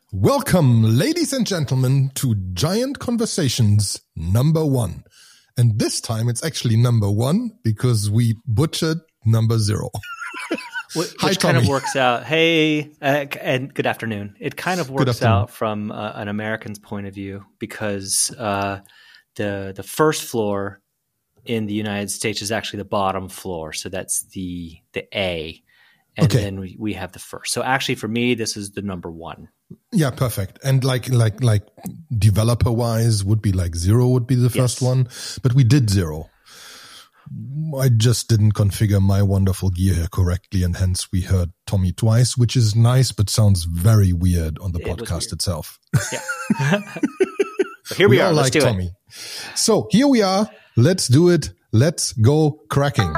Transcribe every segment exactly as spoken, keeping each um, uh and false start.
Welcome, ladies and gentlemen, to Giant Conversations number one. And this time it's actually number one because we butchered number zero. Which Hi, kind of Tommy. works out. Hey, uh, and good afternoon. It kind of works out from uh, an American's point of view because uh, the the first floor in the United States is actually the bottom floor. So that's the the A. And Okay. then we, we have the first. So actually for me, this is the number one. Yeah, perfect. And like, like, like developer wise would be like zero would be the first Yes. one, but we did zero. I just didn't configure my wonderful gear here correctly. And hence we heard Tommy twice, which is nice, but sounds very weird on the It was podcast weird. itself. Yeah. But here we, We are. all Let's like do Tommy. it. So here we are. Let's do it. Let's go cracking.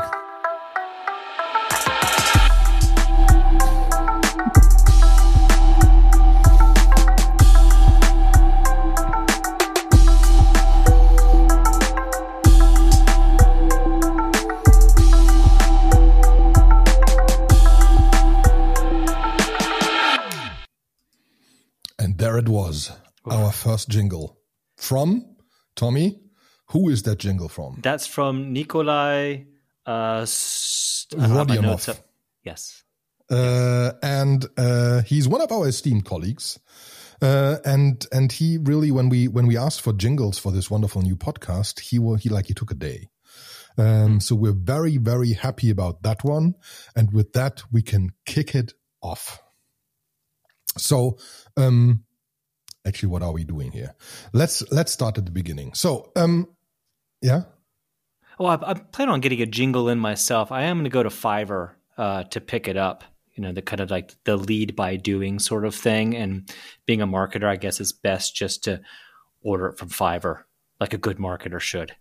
And there it was, our first jingle from Tommy. Who is that jingle from? That's from Nikolai uh, S- I don't have my Rodionov. notes up. Yes. Uh, and uh, he's one of our esteemed colleagues. Uh, and and he really, when we when we asked for jingles for this wonderful new podcast, he wa- he like he took a day. Um, so we're very very happy about that one. And with that, we can kick it off. So, um, actually, what are we doing here? Let's let's start at the beginning. So, um, yeah. Oh, I, I plan on getting a jingle in myself. I am going to go to Fiverr uh, to pick it up. You know, the kind of like the lead by doing sort of thing. And being a marketer, I guess it's best just to order it from Fiverr, like a good marketer should.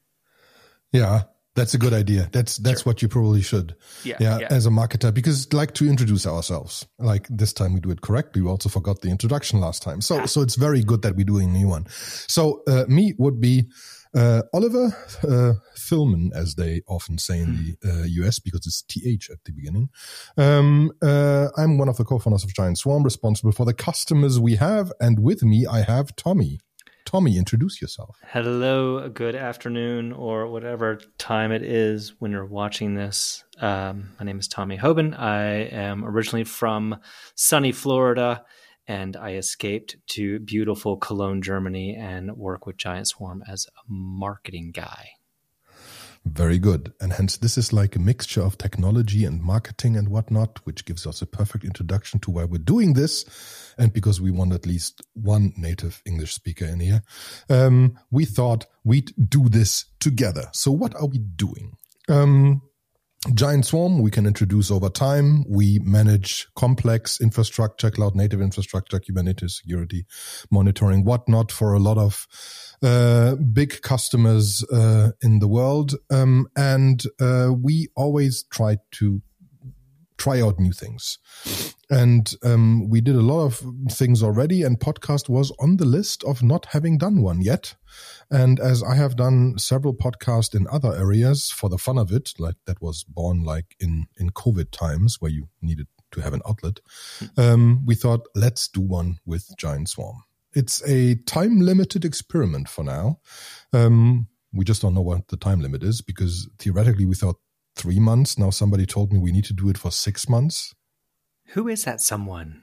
Yeah, that's a good idea. That's that's Sure. what you probably should. Yeah, yeah, yeah. as a marketer, because like to introduce ourselves. Like this time we do it correctly. We also forgot the introduction last time. So so it's very good that we're doing a new one. So uh, me would be uh, Oliver uh, Thillman, as they often say in the uh, U S, because it's T H at the beginning. Um, uh, I'm one of the co-founders of Giant Swarm, responsible for the customers we have. And with me, I have Tommy. Tommy, introduce yourself. Hello, good afternoon, or whatever time it is when you're watching this. Um, my name is Tommy Hoban. I am originally from sunny Florida, and I escaped to beautiful Cologne, Germany, and work with Giant Swarm as a marketing guy. Very good. And hence, this is like a mixture of technology and marketing and whatnot, which gives us a perfect introduction to why we're doing this. And because we want at least one native English speaker in here, um, we thought we'd do this together. So what are we doing? Um, Giant Swarm, we can introduce over time. We manage complex infrastructure, cloud native infrastructure, Kubernetes security, monitoring, whatnot for a lot of uh, big customers uh, in the world. Um, and uh, we always try to try out new things. And um, we did a lot of things already, and podcast was on the list of not having done one yet. And as I have done several podcasts in other areas for the fun of it, like that was born like in, in COVID times where you needed to have an outlet, um, we thought, let's do one with Giant Swarm. It's a time-limited experiment for now. Um, we just don't know what the time limit is because theoretically we thought three months. Now somebody told me we need to do it for six months. Who is that someone?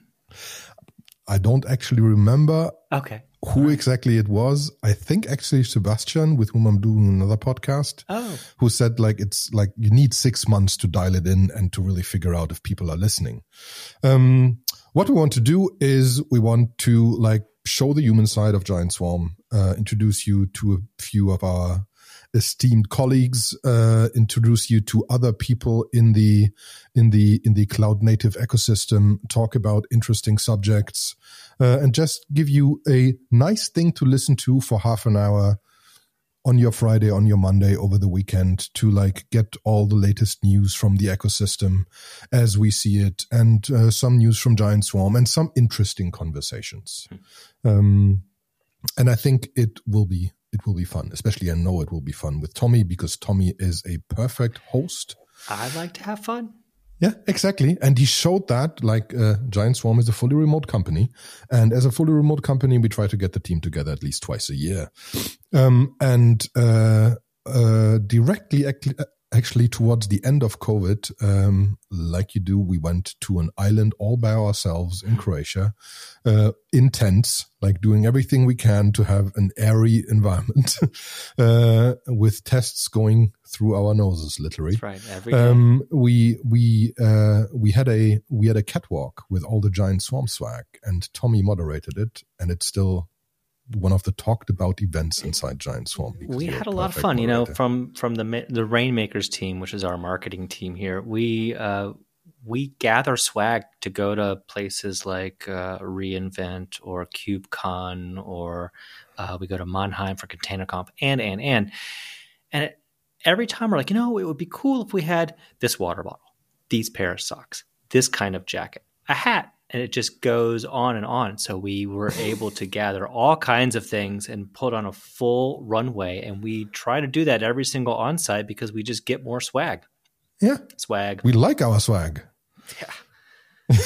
I don't actually remember Okay. who exactly it was. I think actually Sebastian, with whom I'm doing another podcast, Oh, who said like it's like you need six months to dial it in and to really figure out if people are listening. Um, what we want to do is we want to like show the human side of Giant Swarm, uh, introduce you to a few of our esteemed colleagues, uh, introduce you to other people in the in the in the cloud native ecosystem, talk about interesting subjects, uh, and just give you a nice thing to listen to for half an hour on your Friday, on your Monday, over the weekend, to like get all the latest news from the ecosystem as we see it, and uh, some news from Giant Swarm, and some interesting conversations. Um, and I think it will be it will be fun. Especially, I know it will be fun with Tommy because Tommy is a perfect host. I like to have fun. Yeah, exactly. And he showed that like uh, Giant Swarm is a fully remote company. And as a fully remote company, we try to get the team together at least twice a year. Um, and uh, uh, directly ac- actually towards the end of COVID, um, like you do, we went to an island all by ourselves in Croatia, uh, in tents, like doing everything we can to have an airy environment, uh, with tests going through our noses, literally. That's right. Every day. Um, we we uh, we had a we had a catwalk with all the Giant Swarm swag, and Tommy moderated it, and it's still one of the talked about events inside Giant Swarm. We had a lot of fun, moderator. you know, from from the the Rainmakers team, which is our marketing team here. We uh, we gather swag to go to places like uh, reInvent or KubeCon, or uh, we go to Mannheim for ContainerConf, and and and and it, every time we're like, you know, it would be cool if we had this water bottle, these pair of socks, this kind of jacket, a hat. And it just goes on and on. So we were able to gather all kinds of things and put on a full runway. And we try to do that every single on-site because we just get more swag. Yeah. Swag. We like our swag. Yeah.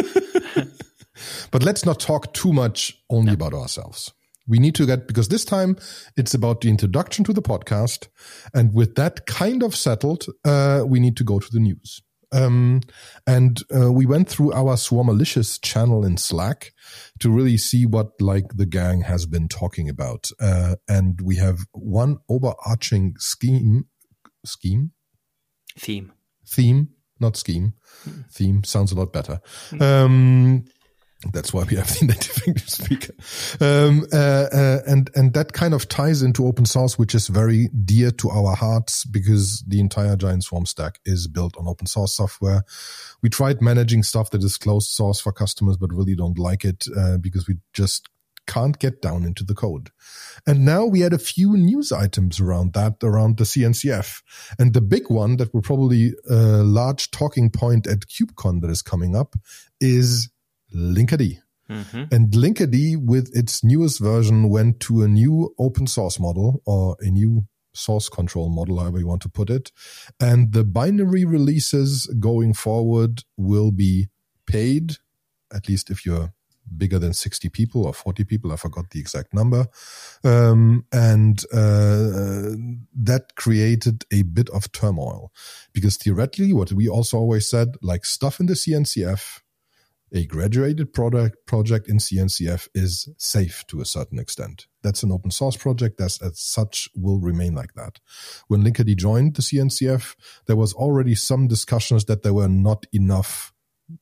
But let's not talk too much only no. about ourselves. We need to get, because this time it's about the introduction to the podcast. And with that kind of settled, uh, we need to go to the news. Um, and uh, we went through our Swarmalicious channel in Slack to really see what like the gang has been talking about. Uh, and we have one overarching scheme, scheme, theme, theme, not scheme. Mm. Theme sounds a lot better. Mm. Um, That's why we have the native English speaker. Um, uh, uh, and, and that kind of ties into open source, which is very dear to our hearts because the entire Giant Swarm stack is built on open source software. We tried managing stuff that is closed source for customers, but really don't like it, uh, because we just can't get down into the code. And now we had a few news items around that, around the C N C F. And the big one that will probably a large talking point at KubeCon that is coming up is Linkerd. Mm-hmm. And Linkerd, with its newest version, went to a new open source model, or a new source control model, however you want to put it. And the binary releases going forward will be paid, at least if you're bigger than sixty people or forty people. I forgot the exact number. Um, and uh, that created a bit of turmoil because theoretically, what we also always said, like stuff in the C N C F, a graduated product project in C N C F is safe to a certain extent. That's an open source project that as such will remain like that. When Linkerd joined the C N C F, there was already some discussions that there were not enough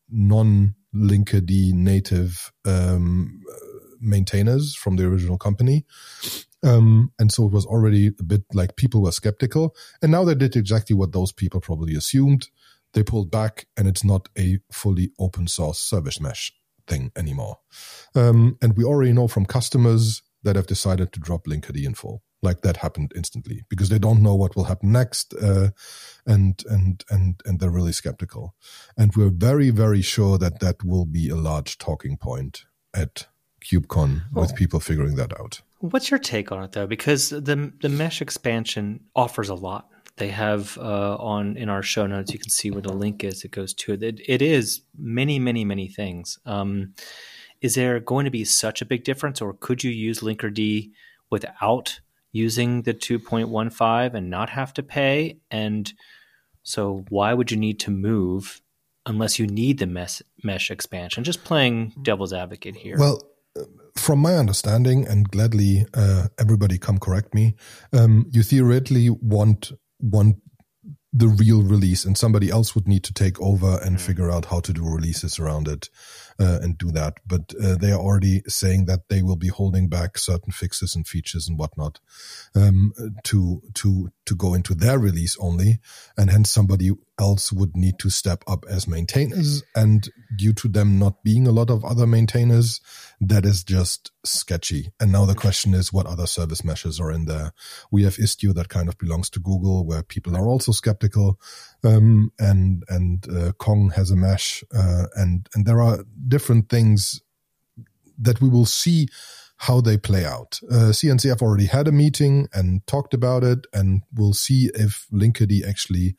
non-Linkerd native um, maintainers from the original company. Um, and so it was already a bit like people were skeptical. And now they did exactly what those people probably assumed. They pulled back, and it's not a fully open source service mesh thing anymore. Um, and we already know from customers that have decided to drop Linkerd in full. Like that happened instantly because they don't know what will happen next, uh, and and and and they're really skeptical. And we're very very sure that that will be a large talking point at KubeCon oh. with people figuring that out. What's your take on it though? Because the the mesh expansion offers a lot. They have uh, on in our show notes, you can see where the link is. It goes to it. It, it is many, many, many things. Um, is there going to be such a big difference, or could you use Linkerd without using the two point one five and not have to pay? And so why would you need to move unless you need the mesh, mesh expansion? Just playing devil's advocate here. Well, from my understanding, and gladly uh, everybody come correct me, um, you theoretically want want the real release, and somebody else would need to take over and mm. figure out how to do releases around it uh, and do that. But uh, they are already saying that they will be holding back certain fixes and features and whatnot um, to to to go into their release only, and hence somebody else would need to step up as maintainers. And due to them not being a lot of other maintainers, that is just sketchy. And now the question is, what other service meshes are in there? We have Istio that kind of belongs to Google, where people are also skeptical. Um, and and uh, Kong has a mesh, uh, and and there are different things that we will see how they play out. Uh, C N C F already had a meeting and talked about it, and we'll see if Linkerd actually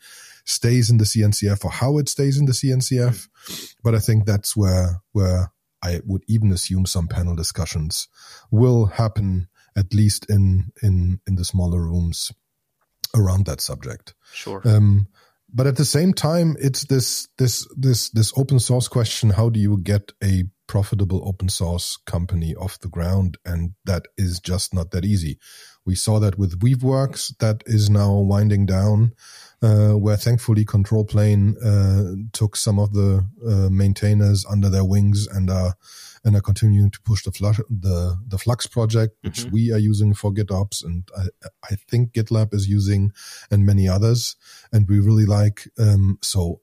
stays in the C N C F or how it stays in the C N C F. But I think that's where where I would even assume some panel discussions will happen, at least in in in the smaller rooms around that subject. Sure. Um, but at the same time, it's this this this this open source question: how do you get a profitable open source company off the ground? And that is just not that easy. We saw that with Weaveworks, that is now winding down, uh, where thankfully Control Plane uh, took some of the uh, maintainers under their wings and are and are continuing to push the Flux, the, the Flux project, which mm-hmm. we are using for GitOps, and I, I think GitLab is using, and many others. And we really like um, so.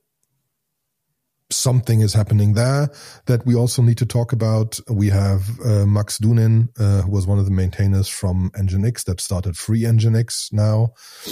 Something is happening there that we also need to talk about. We have uh, Max Dunin, uh, who was one of the maintainers from Nginx that started Free Nginx now,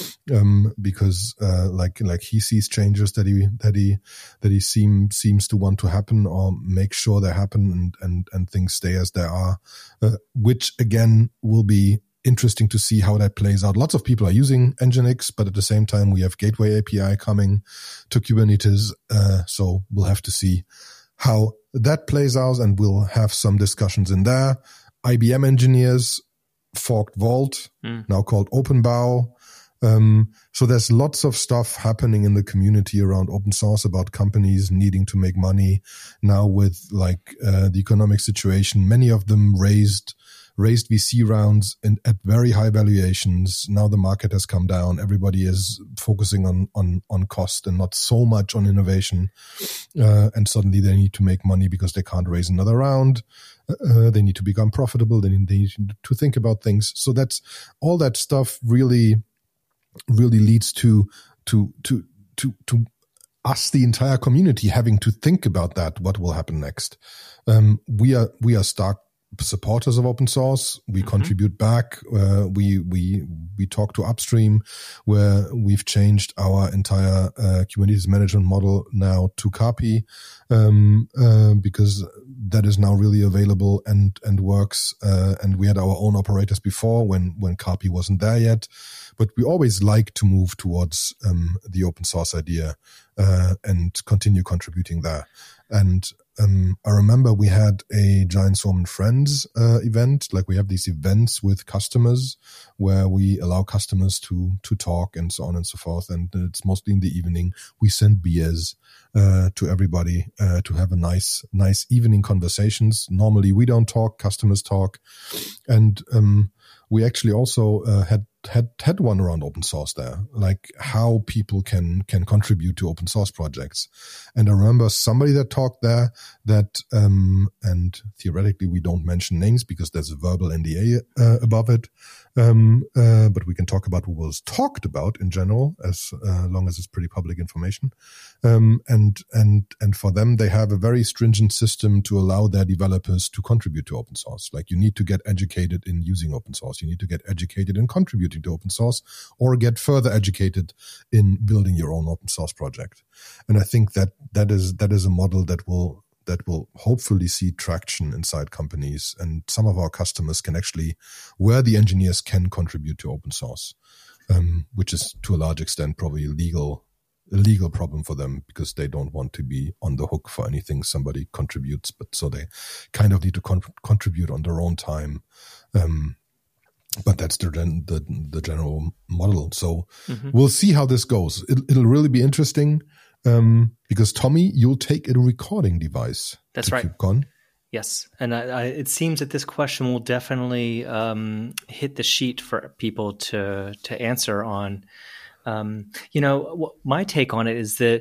um, because uh, like like he sees changes that he that he that he seem seems to want to happen or make sure they happen, and and and things stay as they are, uh, which again will be interesting to see how that plays out. Lots of people are using Nginx, but at the same time, we have Gateway A P I coming to Kubernetes. Uh, so we'll have to see how that plays out, and we'll have some discussions in there. I B M engineers forked Vault, mm. now called OpenBow. Um, so there's lots of stuff happening in the community around open source about companies needing to make money now with like uh, the economic situation. Many of them raised raised V C rounds and at very high valuations. Now the market has come down. Everybody is focusing on on on cost and not so much on innovation. Uh, and suddenly they need to make money because they can't raise another round. Uh, they need to become profitable. They need, they need to think about things. So that's all that stuff really, really leads to to to to to us, the entire community, having to think about that. What will happen next? Um, we are we are stark supporters of open source. We mm-hmm. contribute back. Uh, we we we talk to Upstream, where we've changed our entire uh, Kubernetes management model now to Kapi, um, uh, because that is now really available and and works. Uh, and we had our own operators before when when Kapi wasn't there yet. But we always like to move towards um, the open source idea uh, and continue contributing there. And um, I remember we had a Giant Swarm and Friends uh, event. Like we have these events with customers where we allow customers to to talk and so on and so forth. And it's mostly in the evening. We send beers uh, to everybody uh, to have a nice nice evening conversations. Normally we don't talk, customers talk, and um, we actually also uh, had. had had one around open source there, like how people can can contribute to open source projects. And I remember somebody that talked there that, um, and theoretically we don't mention names because there's a verbal N D A uh, above it, um, uh, but we can talk about what was talked about in general, as uh, long as it's pretty public information. Um, and and and for them, they have a very stringent system to allow their developers to contribute to open source. Like you need to get educated in using open source. You need to get educated in contributing to open source, or get further educated in building your own open source project. And I think that that is that is a model that will that will hopefully see traction inside companies, and some of our customers can actually, where the engineers can contribute to open source, um, which is to a large extent probably legal a legal problem for them because they don't want to be on the hook for anything somebody contributes, but so they kind of need to con- contribute on their own time. Um, But that's the, the the general model. So mm-hmm. we'll see how this goes. It, it'll really be interesting um, because, Tommy, you'll take a recording device. That's to right. KubeCon. Yes. And I, I, it seems that this question will definitely um, hit the sheet for people to, to answer on. Um, you know, my take on it is that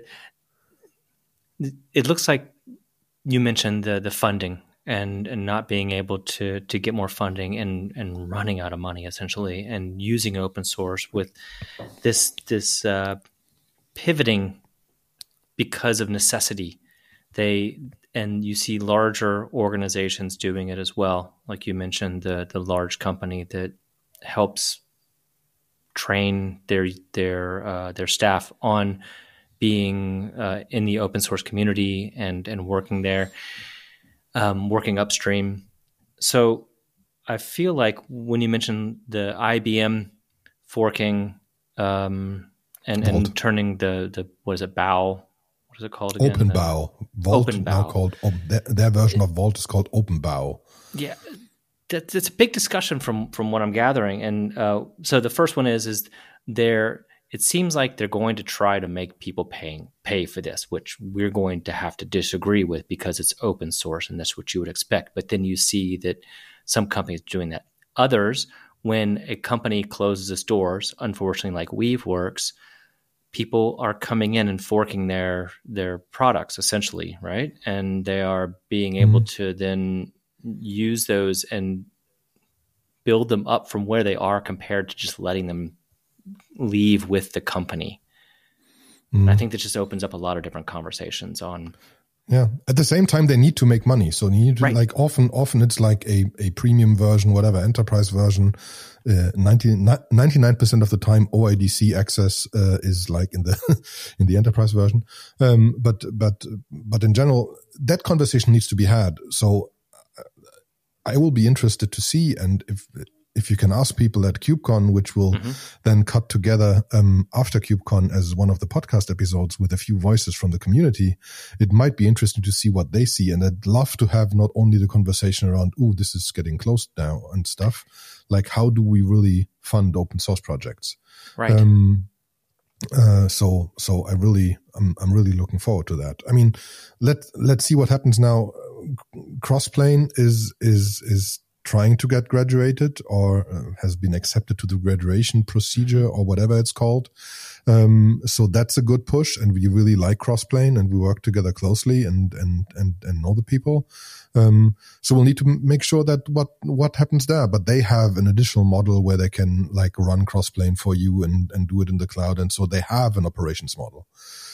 it looks like you mentioned the the funding. And, and not being able to to get more funding and, and running out of money essentially, and using open source with this this uh, pivoting because of necessity. They and you see larger organizations doing it as well, like you mentioned the the large company that helps train their their uh, their staff on being uh, in the open source community and and working there. Um, working upstream. So I feel like when you mentioned the I B M forking um, and Vault. and turning the the what is it bow? What is it called again? OpenBow. Vault OpenBow. now called their, their version of Vault is called OpenBow. Yeah, that's it's a big discussion from from what I'm gathering. And uh, so the first one is is there. It seems like they're going to try to make people paying pay for this, which we're going to have to disagree with because it's open source and that's what you would expect. But then you see that some companies are doing that. Others, when a company closes its doors, unfortunately, like Weaveworks, people are coming in and forking their their products essentially, right? And they are being able mm-hmm. to then use those and build them up from where they are compared to just letting them leave with the company. Mm. I think that just opens up a lot of different conversations on. Yeah. At the same time, they need to make money. So you need to right. like often, often it's like a, a premium version, whatever, enterprise version. Uh, ninety, ninety-nine percent of the time, O I D C access uh, is like in the in the enterprise version. Um, but but but in general, that conversation needs to be had. So I will be interested to see, and if if you can ask people at KubeCon, which will mm-hmm. then cut together um, after KubeCon as one of the podcast episodes with a few voices from the community, it might be interesting to see what they see. And I'd love to have not only the conversation around, oh, this is getting closed now and stuff, like how do we really fund open source projects? Right. Um, uh, so, so I really, I'm, I'm really looking forward to that. I mean, let, let's see what happens now. Crossplane is, is, is, trying to get graduated or uh, has been accepted to the graduation procedure or whatever it's called. Um, so that's a good push, and we really like Crossplane and we work together closely and, and, and, and know the people. Um, so we'll need to make sure that what, what happens there, but they have an additional model where they can like run Crossplane for you and, and do it in the cloud. And so they have an operations model.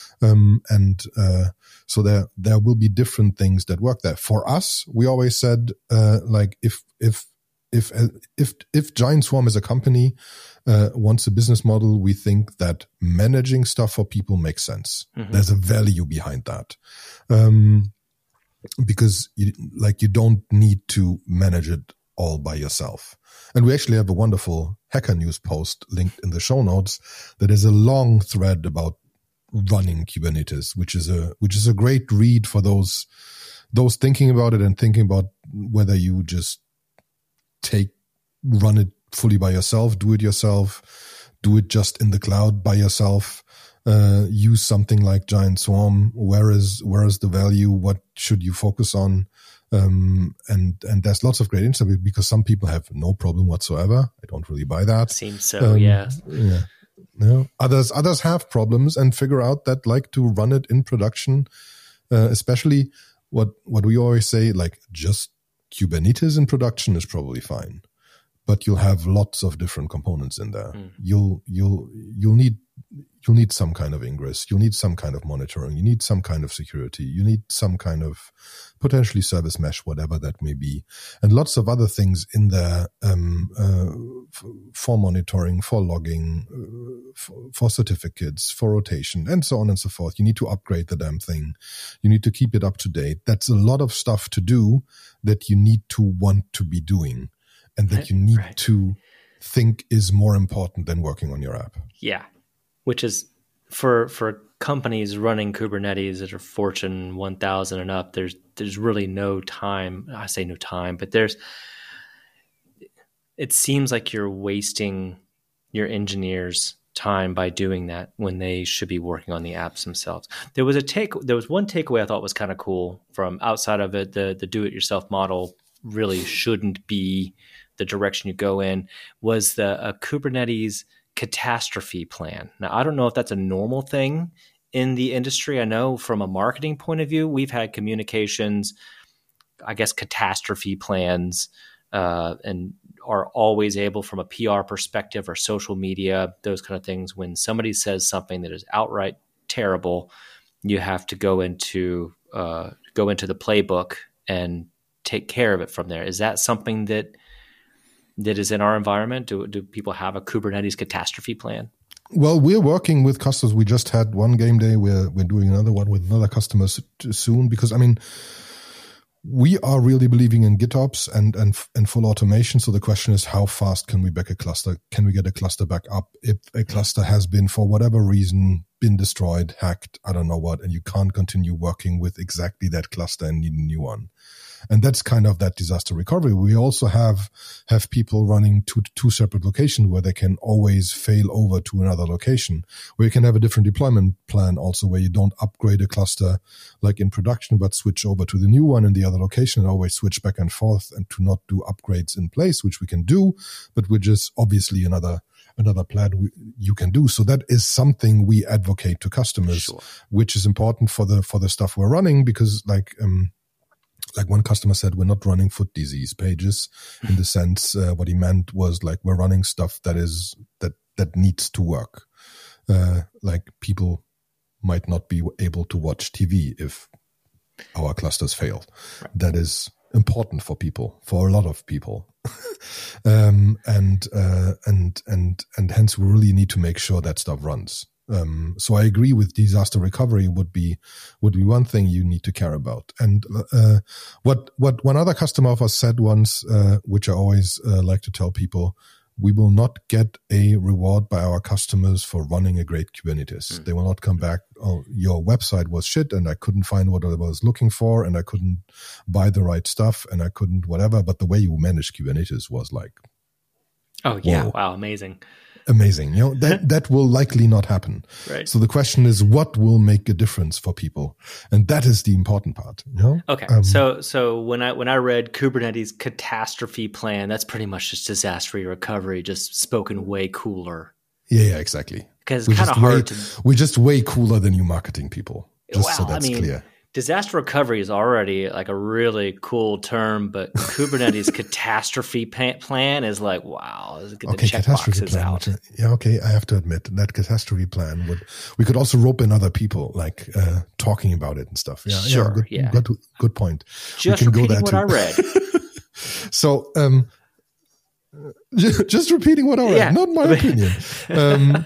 Um, and, uh, so there, there will be different things that work there. For us, we always said, uh, like if, if, if, if, if Giant Swarm as a company, uh, wants a business model, we think that managing stuff for people makes sense. Mm-hmm. There's a value behind that. Um, because you, like, you don't need to manage it all by yourself. And we actually have a wonderful Hacker News post linked in the show notes that is a long thread about running Kubernetes, which is a which is a great read for those those thinking about it and thinking about whether you just take run it fully by yourself, do it yourself, do it just in the cloud by yourself, uh, use something like Giant Swarm. Where is where is the value? What should you focus on? Um, and and there's lots of great insight because some people have no problem whatsoever. I don't really buy that. Seems so, um, yeah. Yeah. No. Others, others have problems and figure out that like to run it in production, uh, especially what, what we always say, like just Kubernetes in production is probably fine, but you'll have lots of different components in there. Mm. You'll, you'll, you'll need, you'll need some kind of ingress. You'll need some kind of monitoring. You need some kind of security. You need some kind of potentially service mesh, whatever that may be. And lots of other things in there, um, uh, f- for monitoring, for logging, uh, for, for certificates, for rotation, and so on and so forth. You need to upgrade the damn thing. You need to keep it up to date. That's a lot of stuff to do that you need to want to be doing and that you need right. to think is more important than working on your app. Yeah. Which is for for companies running Kubernetes that are Fortune one thousand and up, there's there's really no time. I say no time, but there's it seems like you're wasting your engineers' time by doing that when they should be working on the apps themselves. There was a take there was one takeaway I thought was kind of cool from outside of it. The the do-it-yourself model really shouldn't be the direction you go in, was the uh, Kubernetes catastrophe plan. Now, I don't know if that's a normal thing in the industry. I know from a marketing point of view, we've had communications, I guess, catastrophe plans, uh, and are always able from a P R perspective or social media, those kind of things. When somebody says something that is outright terrible, you have to go into uh, go into the playbook and take care of it from there. Is that something that that is in our environment? Do do people have a Kubernetes catastrophe plan? Well, we're working with customers. We just had one game day. We're we're doing another one with another customer soon because, I mean, we are really believing in GitOps and, and, and full automation. So the question is, how fast can we back a cluster? Can we get a cluster back up if a cluster has been, for whatever reason, been destroyed, hacked, I don't know what, and you can't continue working with exactly that cluster and need a new one? And that's kind of that disaster recovery. We also have have people running two two separate locations where they can always fail over to another location, where you can have a different deployment plan also, where you don't upgrade a cluster like in production, but switch over to the new one in the other location and always switch back and forth, and to not do upgrades in place, which we can do, but which is obviously another another plan we, you can do. So that is something we advocate to customers, sure. which is important for the for the stuff we're running, because like um Like one customer said, we're not running foot disease pages in the sense, uh, what he meant was like, we're running stuff that is, that, that needs to work. Uh, like people might not be able to watch T V if our clusters fail. Right. That is important for people, for a lot of people. um, and, uh, and, and, and hence we really need to make sure that stuff runs. Um, so I agree with disaster recovery would be, would be one thing you need to care about. And, uh, what, what one other customer of us said once, uh, which I always uh, like to tell people, we will not get a reward by our customers for running a great Kubernetes. Mm. They will not come back, oh, your website was shit and I couldn't find what I was looking for and I couldn't buy the right stuff and I couldn't whatever. But the way you managed Kubernetes was like, oh yeah, whoa. Wow, amazing. Amazing. You know, that, that will likely not happen. Right. So the question is, what will make a difference for people? And that is the important part. You know? Okay. Um, so, so when I, when I read Kubernetes catastrophe plan, that's pretty much just disaster recovery, just spoken way cooler. Yeah, yeah, exactly. Because it's kind of hard way, to. We're just way cooler than you marketing people. Just well, so that's I mean, clear. Disaster recovery is already like a really cool term, but Kubernetes catastrophe plan is like, wow, get okay, the checkboxes plan, out. Which, yeah, okay, I have to admit that catastrophe plan would, we could also rope in other people, like uh, talking about it and stuff. Yeah, sure, yeah, good, yeah. Good, good point. Just repeating go what too. I read. So, um, just repeating what I read, yeah. Not my opinion. Um,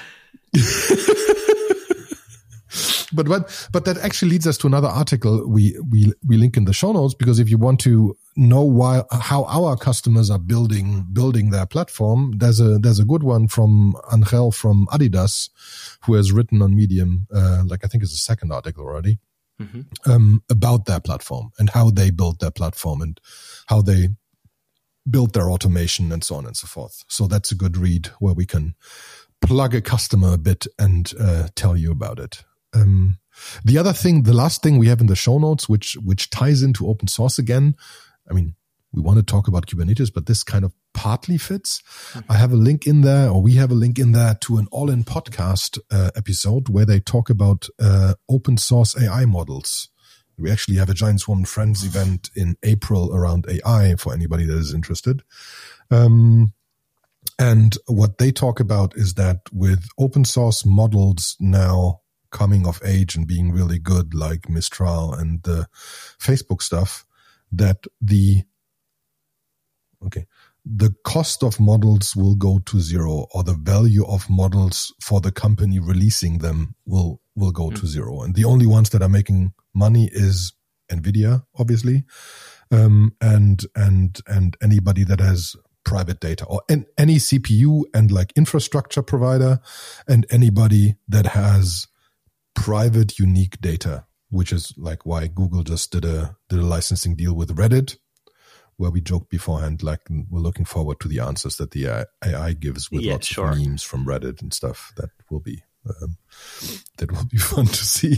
But but but that actually leads us to another article we we we link in the show notes, because if you want to know why how our customers are building building their platform, there's a there's a good one from Angel from Adidas, who has written on Medium, uh, like I think it's the second article already, mm-hmm. um, about their platform and how they built their platform and how they built their automation and so on and so forth. So that's a good read where we can plug a customer a bit and uh, tell you about it. Um, the other thing, the last thing we have in the show notes, which, which ties into open source again. I mean, we want to talk about Kubernetes, but this kind of partly fits. Mm-hmm. I have a link in there, or we have a link in there to an all-in podcast uh, episode where they talk about uh, open source A I models. We actually have a Giant Swarm Friends event in April around A I for anybody that is interested. Um, and what they talk about is that with open source models now coming of age and being really good, like Mistral and the Facebook stuff, that the okay the cost of models will go to zero, or the value of models for the company releasing them will will go mm-hmm. to zero. And the only ones that are making money is NVIDIA, obviously, um, and and and anybody that has private data, or an, any C P U and like infrastructure provider, and anybody that has private unique data, which is like why Google just did a did a licensing deal with Reddit, where we joked beforehand, like we're looking forward to the answers that the A I gives with yeah, lots sure. of memes from Reddit and stuff. That will be um, that will be fun to see.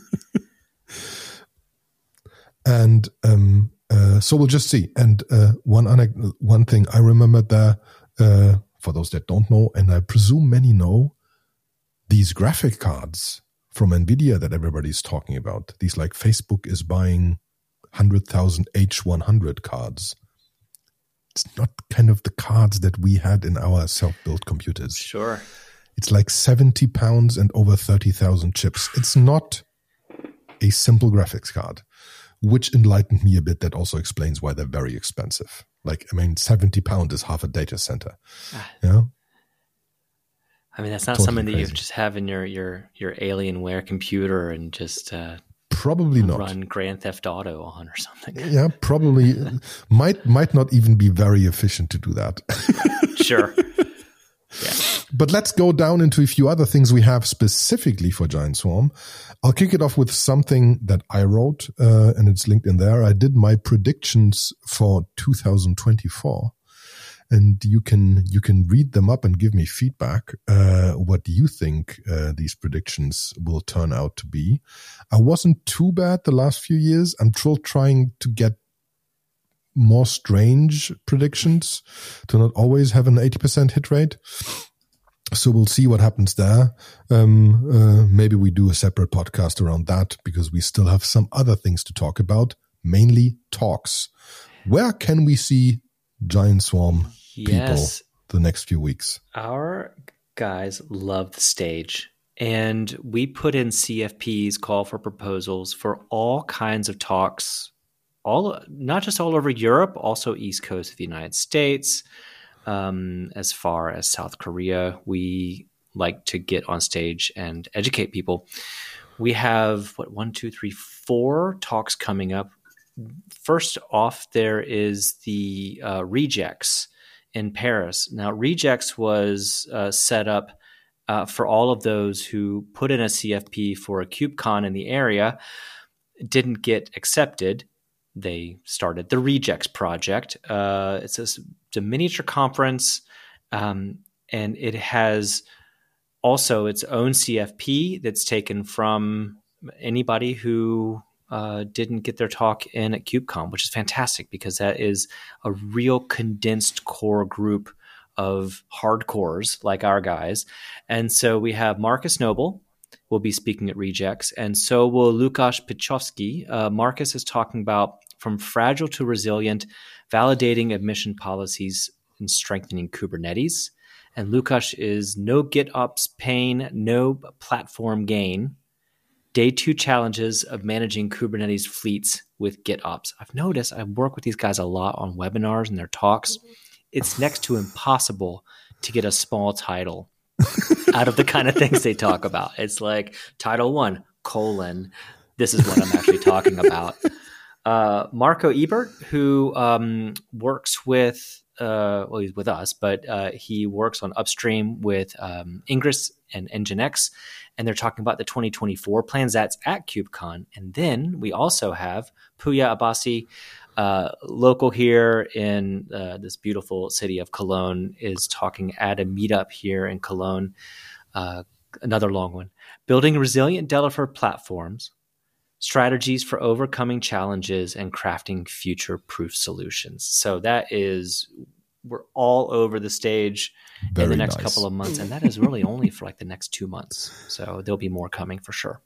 and um, uh, so we'll just see. And uh, one anec- one thing I remember there, uh, for those that don't know, and I presume many know, these graphic cards from NVIDIA that everybody's talking about. These, like, Facebook is buying one hundred thousand H one hundred cards. It's not kind of the cards that we had in our self-built computers. Sure. It's like seventy pounds and over thirty thousand chips. It's not a simple graphics card, which enlightened me a bit. That also explains why they're very expensive. Like, I mean, seventy pounds is half a data center. Ah. You know? I mean, that's not totally something that crazy. You just have in your, your, your Alienware computer and just uh, Probably not. Run Grand Theft Auto on or something. Yeah, probably might might not even be very efficient to do that. Sure. Yeah. But let's go down into a few other things we have specifically for Giant Swarm. I'll kick it off with something that I wrote, uh, and it's linked in there. I did my predictions for two thousand twenty-four. And you can you can read them up and give me feedback. Uh, what do you think uh, these predictions will turn out to be? I wasn't too bad the last few years. I'm still trying to get more strange predictions to not always have an eighty percent hit rate. So we'll see what happens there. Um, uh, maybe we do a separate podcast around that because we still have some other things to talk about, mainly talks. Where can we see Giant Swarm people yes. the next few weeks? Our guys love the stage, and we put in C F Ps, call for proposals, for all kinds of talks, all not just all over Europe, also East Coast of the United States, um, as far as South Korea. We like to get on stage and educate people. We have, what, one, two, three, four talks coming up. First off, there is the uh, Rejects in Paris. Now, Rejects was uh, set up uh, for all of those who put in a C F P for a KubeCon in the area, didn't get accepted. They started the Rejects project. Uh, it's, a, it's a miniature conference, um, and it has also its own C F P that's taken from anybody who Uh, didn't get their talk in at KubeCon, which is fantastic because that is a real condensed core group of hardcores like our guys. And so we have Marcus Noble will be speaking at Rejects, and so will Lukasz Pichowski. Uh, Marcus is talking about from fragile to resilient, validating admission policies and strengthening Kubernetes. And Lukasz is no GitOps pain, no platform gain. Day two challenges of managing Kubernetes fleets with GitOps. I've noticed I work with these guys a lot on webinars and their talks. It's next to impossible to get a small title out of the kind of things they talk about. It's like title one, colon, this is what I'm actually talking about. Uh, Marco Ebert, who um, works with, uh, well, he's with us, but uh, he works on upstream with um, Ingress and Nginx, and they're talking about the twenty twenty-four plans. That's at KubeCon. And then we also have Puya Abbasi, uh, local here in uh, this beautiful city of Cologne, is talking at a meetup here in Cologne, uh, another long one, building resilient developer platforms, strategies for overcoming challenges and crafting future-proof solutions. So that is, we're all over the stage Very in the next nice. couple of months, and that is really only for like the next two months. So there'll be more coming for sure.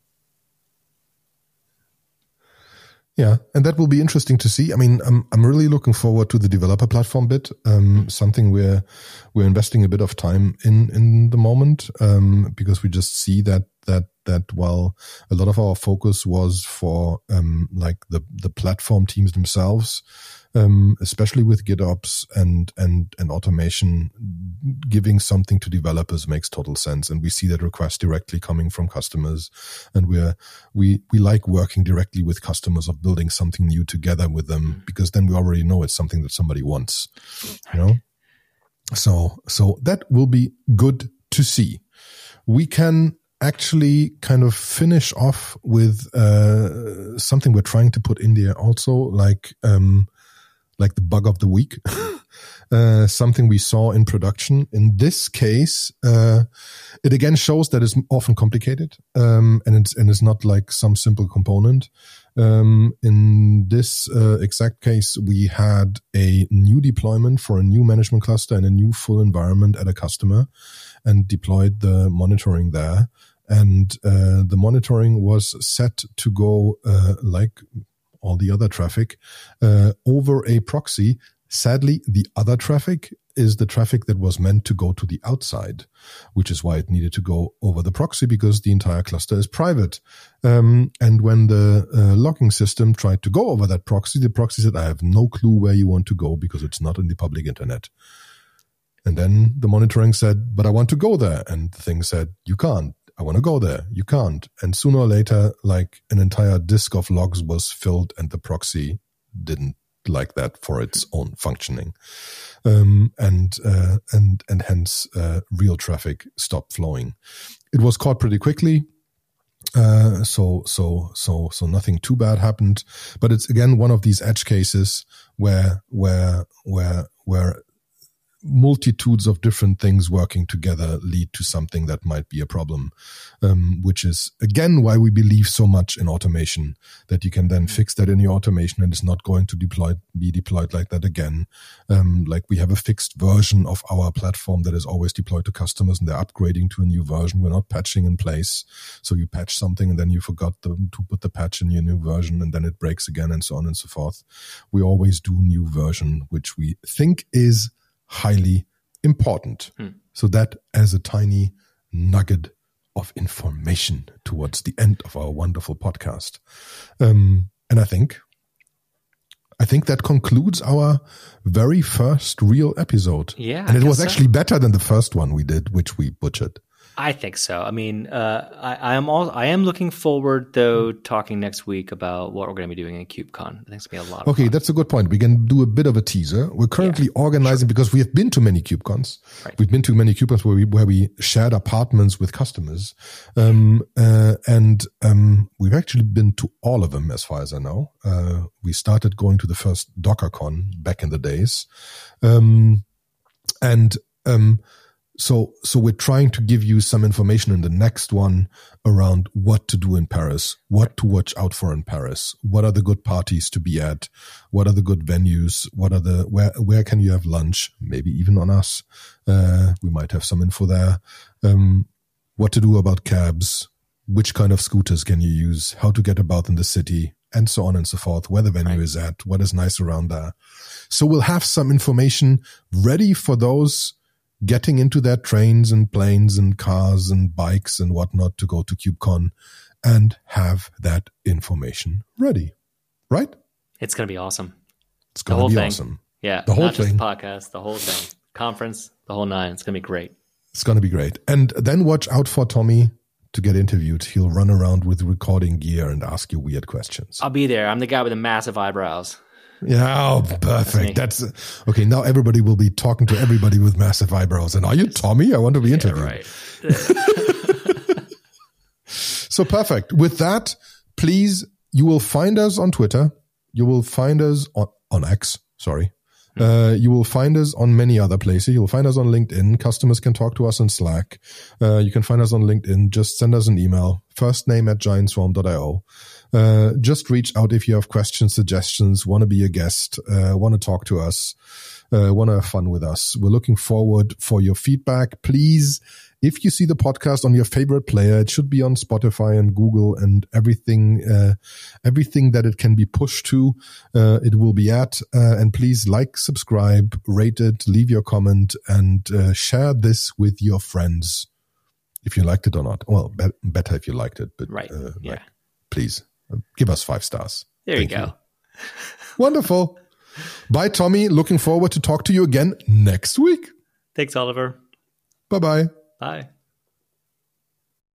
Yeah, and that will be interesting to see. I mean, I'm I'm really looking forward to the developer platform bit. Um, something we're we're investing a bit of time in in the moment, um, because we just see that that that while a lot of our focus was for um, like the the platform teams themselves, um, especially with GitOps and and and automation, giving something to developers makes total sense, and we see that request directly coming from customers, and we're we we like working directly with customers of building something new together with them, because then we already know it's something that somebody wants, you know. So so that will be good to see. We can actually kind of finish off with uh, something we're trying to put in there also, like um, like the bug of the week, uh, something we saw in production. In this case, uh, it again shows that it's often complicated, um, and it's and it's not like some simple component. Um, in this uh, exact case, we had a new deployment for a new management cluster and a new full environment at a customer, and deployed the monitoring there. And uh, the monitoring was set to go uh, like all the other traffic uh, over a proxy. Sadly, the other traffic is the traffic that was meant to go to the outside, which is why it needed to go over the proxy, because the entire cluster is private. Um, and when the uh, logging system tried to go over that proxy, the proxy said, I have no clue where you want to go because it's not in the public internet. And then the monitoring said, but I want to go there. And the thing said, you can't. I want to go there. You can't. And sooner or later, like an entire disk of logs was filled and the proxy didn't like that for its own functioning. Um, and, uh, and, and hence, uh, real traffic stopped flowing. It was caught pretty quickly. Uh, so, so, so, so nothing too bad happened, but it's again one of these edge cases where, where, where, where multitudes of different things working together lead to something that might be a problem, um, which is again why we believe so much in automation, that you can then fix that in your automation and it's not going to deploy, be deployed like that again. Um, like we have a fixed version of our platform that is always deployed to customers and they're upgrading to a new version. We're not patching in place. So you patch something and then you forgot the, to put the patch in your new version and then it breaks again and so on and so forth. We always do new version, which we think is highly important. Hmm. So that as a tiny nugget of information towards the end of our wonderful podcast. Um, and I think, I think that concludes our very first real episode. Yeah. And it was so. actually better than the first one we did, which we butchered. I think so. I mean, uh, I, I am all. I am looking forward, though, talking next week about what we're going to be doing in KubeCon. I think it's going to be a lot of Okay, fun. That's a good point. We can do a bit of a teaser. We're currently yeah, organizing, sure. because we have been to many KubeCons. Right. We've been to many KubeCons where we, where we shared apartments with customers. Um, uh, and um, we've actually been to all of them, as far as I know. Uh, we started going to the first DockerCon back in the days. Um, and um So, so we're trying to give you some information in the next one around what to do in Paris, what to watch out for in Paris, what are the good parties to be at, what are the good venues, what are the, where, where can you have lunch, maybe even on us. Uh, we might have some info there. Um, what to do about cabs, which kind of scooters can you use, how to get about in the city, and so on and so forth, where the venue right. is at, what is nice around there. So we'll have some information ready for those getting into their trains and planes and cars and bikes and whatnot to go to KubeCon and have that information ready, right? It's going to be awesome. It's going to be thing. awesome. Yeah. The whole not thing. Just the podcast, the whole thing. Conference, the whole nine. It's going to be great. It's going to be great. And then watch out for Tommy to get interviewed. He'll run around with recording gear and ask you weird questions. I'll be there. I'm the guy with the massive eyebrows. Yeah, oh, perfect. That's, That's okay. Now everybody will be talking to everybody with massive eyebrows. And are you Tommy? I want to be interviewed. Yeah, right. So perfect. With that, please, you will find us on Twitter. You will find us on, on X. Sorry. Uh, you will find us on many other places. You'll find us on LinkedIn. Customers can talk to us on Slack. Uh, you can find us on LinkedIn. Just send us an email. First name at giant swarm dot io. Uh, just reach out if you have questions, suggestions, want to be a guest, uh, want to talk to us, uh, want to have fun with us. We're looking forward for your feedback. Please, if you see the podcast on your favorite player, it should be on Spotify and Google and everything, uh, everything that it can be pushed to, uh, it will be at. Uh, and please like, subscribe, rate it, leave your comment, and uh, share this with your friends if you liked it or not. Well, be- better if you liked it, but right. uh, yeah. like, please give us five stars. There Thank you go. You. Wonderful. Bye, Tommy. Looking forward to talk to you again next week. Thanks, Oliver. Bye-bye. Bye.